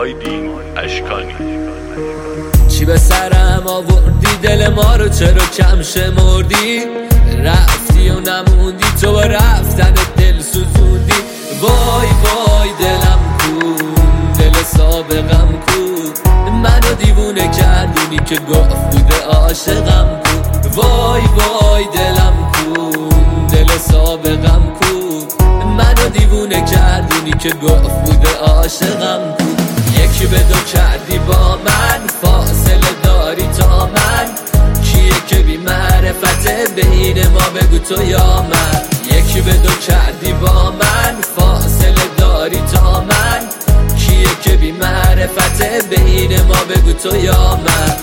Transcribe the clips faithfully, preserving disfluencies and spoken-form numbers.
آیدین اشکانی. چی به سرم آوردی دل ما رو چرا کم شمردی؟ رفتی و نموندی تو با رفتن دل سوزوندی. وای وای دلم کن دل سابقم کو، منو دیوونه کردونی که گفت بوده عاشقم کو. وای وای دلم کن دل سابقم کو، منو دیوونه کردونی که گفت بوده عاشقم کو. یکی به دو کردی با من، فاصله داری تا من، کیه که بی معرفته بین ما بگو تو یا من. یکی به دو کردی با من، فاصله داری تا من، کیه که بی معرفته بین ما بگو تو یا من.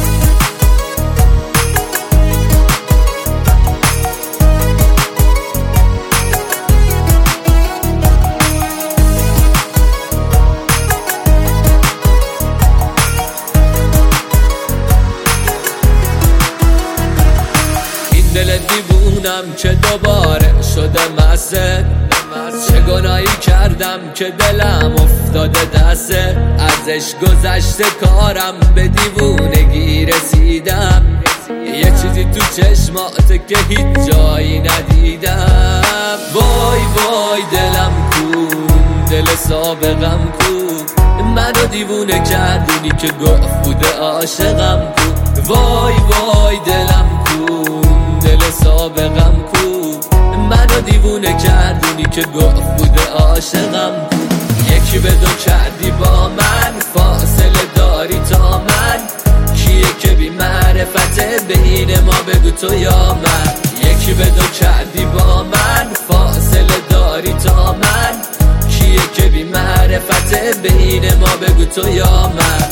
دل دیوونم که دوباره شده مسته، چه گناهی کردم که دلم افتاده دسته. ازش گذشته کارم به دیوونگی رسیدم، یه چیزی تو چشماته که هیچ جایی ندیدم. وای وای دلم کو دل سابقم کو، منو دیوونه کردونی که گفت بوده عاشقم کو. وای وای دلم کو دل سابقم کو، منو دیوونه کردونی که گفت بوده عاشقم کو. یکی به دو کردی با من، فاصله داری تا من، کیه که بی معرفته بین ما بگو تو یا من. یکی به دو کردی با من، فاصله داری تا من، کیه که بی معرفته بین ما بگو تو یا من.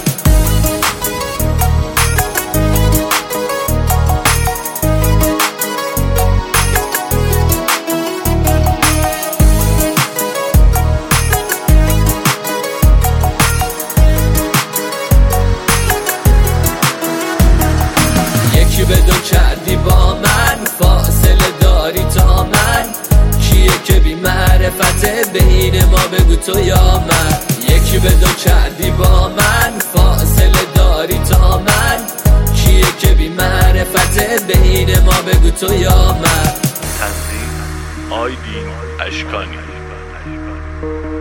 یکی به دو کردی با من، فاصله داری تا من، کیه که بی معرفته بین ما بگو تو یا من. یکی به دو کردی با من، فاصله داری تا من، کیه که بی معرفته بین ما بگو تو یا من. تنظیم آیدین اشکانی.